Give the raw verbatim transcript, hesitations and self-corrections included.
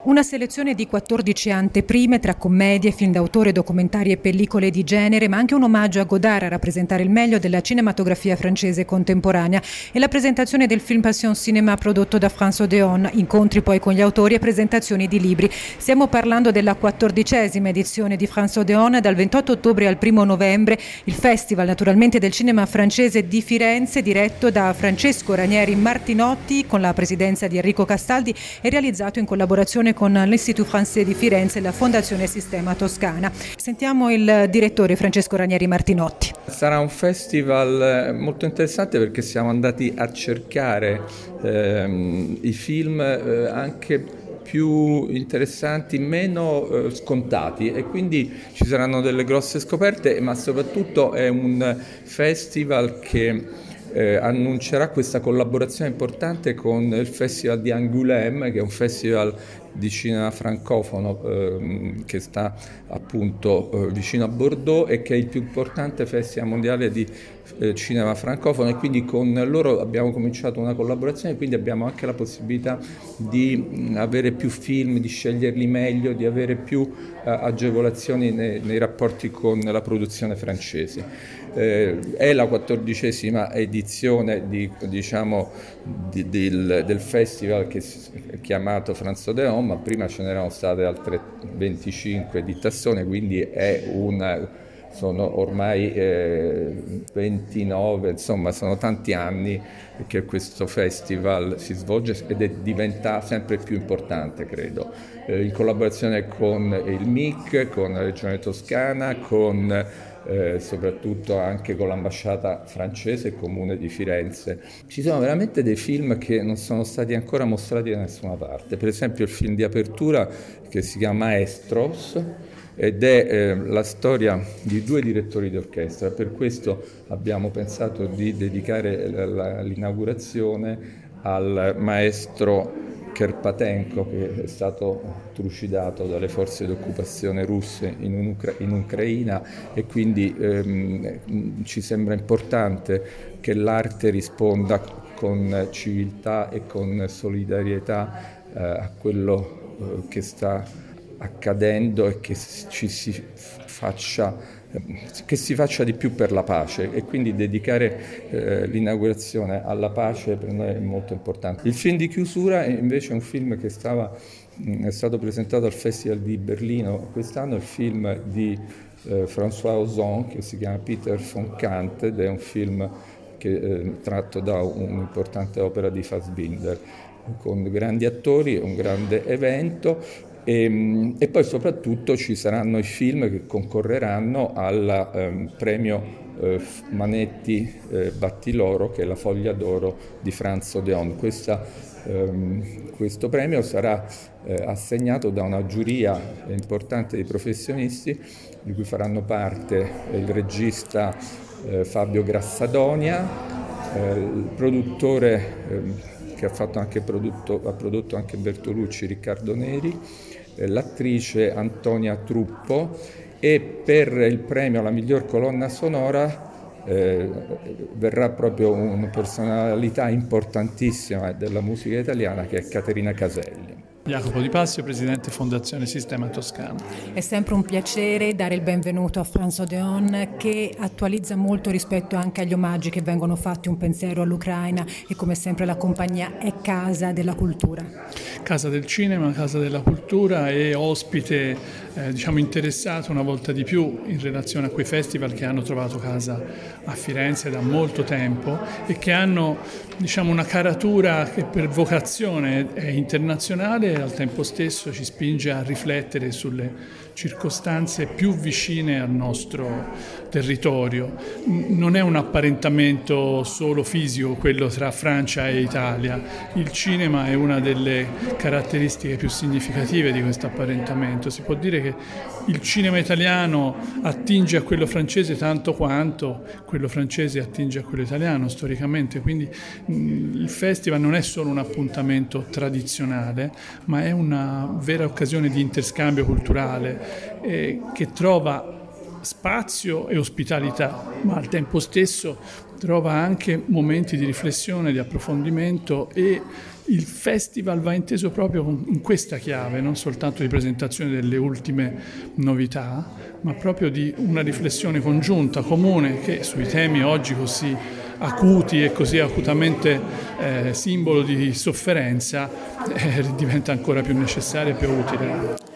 Una selezione di quattordici anteprime tra commedie, film d'autore, documentari e pellicole di genere, ma anche un omaggio a Godard a rappresentare il meglio della cinematografia francese contemporanea e la presentazione del film Passion Cinéma prodotto da François Deon, incontri poi con gli autori e presentazioni di libri. Stiamo parlando della quattordicesima edizione di François Deon dal ventotto ottobre al primo novembre, il festival naturalmente del cinema francese di Firenze diretto da Francesco Ranieri Martinotti con la presidenza di Enrico Castaldi e realizzato in collaborazione con l'Institut Français di Firenze e la Fondazione Sistema Toscana. Sentiamo il direttore Francesco Ranieri Martinotti. Sarà un festival molto interessante perché siamo andati a cercare ehm, i film eh, anche più interessanti, meno eh, scontati, e quindi ci saranno delle grosse scoperte, ma soprattutto è un festival che Eh, annuncerà questa collaborazione importante con il Festival di Angoulême, che è un festival di cinema francofono eh, che sta appunto eh, vicino a Bordeaux e che è il più importante festival mondiale di eh, cinema francofono, e quindi con loro abbiamo cominciato una collaborazione, quindi abbiamo anche la possibilità di mh, avere più film, di sceglierli meglio, di avere più eh, agevolazioni nei, nei rapporti con la produzione francese. Eh, è la quattordicesima edizione di, diciamo, di, del, del festival che è chiamato François Deon, ma prima ce n'erano state altre venticinque di Tassone, quindi è una, sono ormai eh, ventinove, insomma sono tanti anni che questo festival si svolge ed è diventa sempre più importante, credo, eh, in collaborazione con il M I C, con la Regione Toscana, con Eh, soprattutto anche con l'ambasciata francese e il comune di Firenze. Ci sono veramente dei film che non sono stati ancora mostrati da nessuna parte, per esempio il film di apertura che si chiama Maestros ed è eh, la storia di due direttori di orchestra. Per questo abbiamo pensato di dedicare la, la, l'inaugurazione al maestro Kerpatenko, che è stato trucidato dalle forze di occupazione russe in, Ucra- in Ucraina, e quindi ehm, ci sembra importante che l'arte risponda con civiltà e con solidarietà eh, a quello eh, che sta accadendo e che ci si faccia che si faccia di più per la pace, e quindi dedicare eh, l'inaugurazione alla pace per noi è molto importante. Il film di chiusura è invece un film che stava, mh, è stato presentato al Festival di Berlino quest'anno, il film di eh, François Ozon che si chiama Peter von Kant, ed è un film che, eh, tratto da un'importante opera di Fassbinder, con grandi attori, un grande evento. E, e poi soprattutto ci saranno i film che concorreranno al ehm, premio eh, Manetti eh, Battiloro, che è la Foglia d'Oro di François Deon. Questa, ehm, questo premio sarà eh, assegnato da una giuria importante di professionisti, di cui faranno parte il regista eh, Fabio Grassadonia, eh, il produttore eh, che ha, fatto anche prodotto, ha prodotto anche Bertolucci, Riccardo Neri, eh, l'attrice Antonia Truppo, e per il premio alla miglior colonna sonora eh, verrà proprio una personalità importantissima della musica italiana, che è Caterina Caselli. Jacopo Di Passio, presidente Fondazione Sistema Toscana. È sempre un piacere dare il benvenuto a François Deon, che attualizza molto rispetto anche agli omaggi che vengono fatti, un pensiero all'Ucraina, e come sempre la compagnia è casa della cultura. Casa del cinema, casa della cultura, e ospite eh, diciamo interessato una volta di più in relazione a quei festival che hanno trovato casa a Firenze da molto tempo e che hanno diciamo una caratura che per vocazione è internazionale e al tempo stesso ci spinge a riflettere sulle circostanze più vicine al nostro territorio. Non è un apparentamento solo fisico quello tra Francia e Italia. Il cinema è una delle caratteristiche più significative di questo apparentamento. Si può dire che il cinema italiano attinge a quello francese tanto quanto quello francese attinge a quello italiano storicamente, quindi il festival non è solo un appuntamento tradizionale, ma è una vera occasione di interscambio culturale eh, che trova spazio e ospitalità, ma al tempo stesso trova anche momenti di riflessione, di approfondimento e il festival va inteso proprio in questa chiave, non soltanto di presentazione delle ultime novità, ma proprio di una riflessione congiunta, comune, che sui temi oggi così acuti e così acutamente eh, simbolo di sofferenza eh, diventa ancora più necessaria e più utile.